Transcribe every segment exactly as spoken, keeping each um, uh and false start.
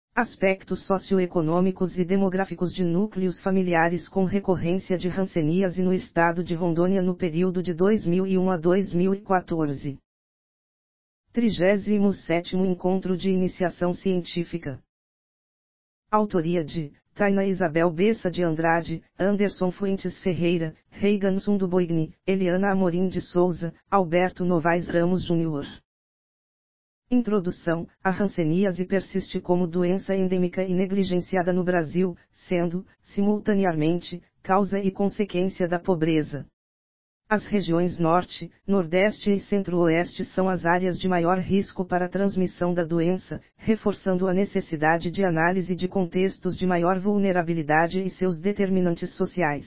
Aspectos socioeconômicos e demográficos de núcleos familiares com recorrência de hanseníase no estado de Rondônia no período de dois mil e um a dois mil e quatorze. trigésimo sétimo Encontro de Iniciação Científica. Autoria de Taina Isabel Bessa de Andrade, Anderson Fuentes Ferreira, Reigan Sunduboigni, Eliana Amorim de Souza, Alberto Novaes Ramos Júnior Introdução. A hanseníase persiste como doença endêmica e negligenciada no Brasil, sendo, simultaneamente, causa e consequência da pobreza. As regiões Norte, Nordeste e Centro-Oeste são as áreas de maior risco para a transmissão da doença, reforçando a necessidade de análise de contextos de maior vulnerabilidade e seus determinantes sociais.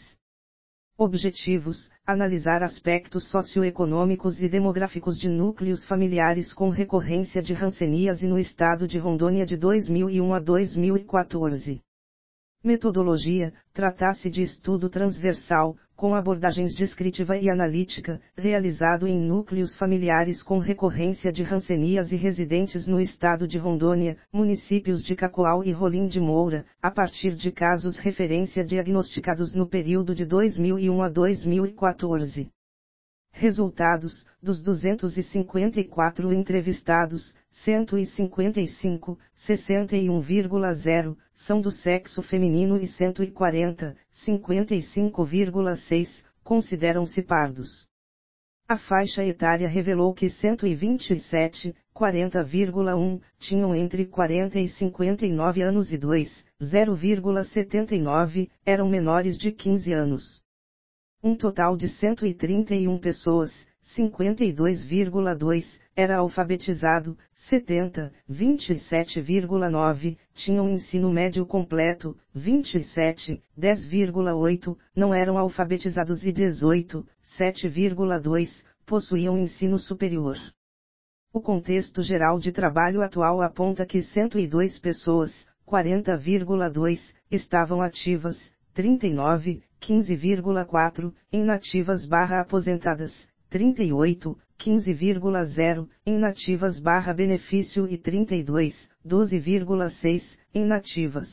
Objetivos: analisar aspectos socioeconômicos e demográficos de núcleos familiares com recorrência de hanseníase no estado de Rondônia de dois mil e um a dois mil e quatorze. Metodologia: trata-se de estudo transversal, com abordagens descritiva e analítica, realizado em núcleos familiares com recorrência de hanseníase residentes no estado de Rondônia, municípios de Cacoal e Rolim de Moura, a partir de casos referência diagnosticados no período de dois mil e um a dois mil e quatorze. Resultados: dos duzentos e cinquenta e quatro entrevistados, cento e cinquenta e cinco, sessenta e um vírgula zero, são do sexo feminino e cento e quarenta, cinquenta e cinco vírgula seis, consideram-se pardos. A faixa etária revelou que cento e vinte e sete, quarenta vírgula um, tinham entre quarenta e cinquenta e nove anos e dois, zero vírgula setenta e nove, eram menores de quinze anos. Um total de cento e trinta e uma pessoas, cinquenta e dois vírgula dois, era alfabetizado, setenta, vinte e sete vírgula nove, tinham ensino médio completo, vinte e sete, dez vírgula oito, não eram alfabetizados e dezoito, sete vírgula dois, possuíam ensino superior. O contexto geral de trabalho atual aponta que cento e duas pessoas, quarenta vírgula dois, estavam ativas, trinta e nove, quinze vírgula quatro, inativas barra aposentadas, trinta e oito, quinze vírgula zero, inativas barra benefício e trinta e dois, doze vírgula seis, inativas.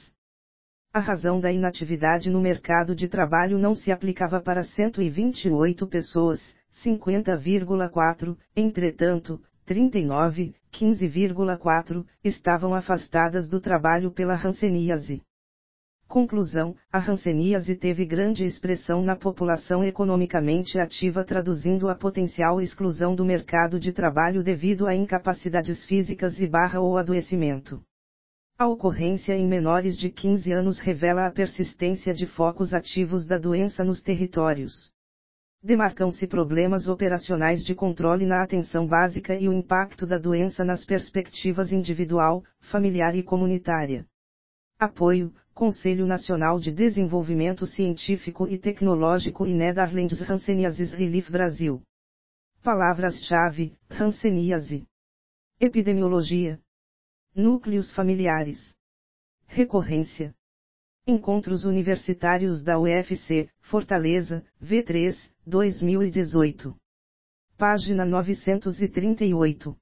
A razão da inatividade no mercado de trabalho não se aplicava para cento e vinte e oito pessoas, cinquenta vírgula quatro, entretanto, trinta e nove, quinze vírgula quatro, estavam afastadas do trabalho pela hanseníase. Conclusão: a hanseníase teve grande expressão na população economicamente ativa, traduzindo a potencial exclusão do mercado de trabalho devido a incapacidades físicas e barra ou adoecimento. A ocorrência em menores de quinze anos revela a persistência de focos ativos da doença nos territórios. Demarcam-se problemas operacionais de controle na atenção básica e o impacto da doença nas perspectivas individual, familiar e comunitária. Apoio: Conselho Nacional de Desenvolvimento Científico e Tecnológico e Netherlands Hanseníase Relief Brasil. Palavras-chave: hanseníase, epidemiologia, núcleos familiares, recorrência. Encontros Universitários da U F C, Fortaleza, V três, dois mil e dezoito. Página novecentos e trinta e oito.